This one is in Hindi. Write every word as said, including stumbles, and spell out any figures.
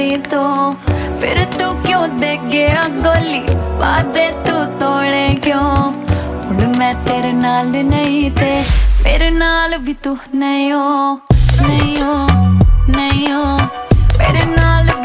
तो फिर तू क्यों दे गया गोली, वादे तू तोड़े क्यों। हुण मैं तेरे नाल नहीं ते मेरे नाल भी तू नहीं हो, नहीं हो, नहीं हो, मेरे नाल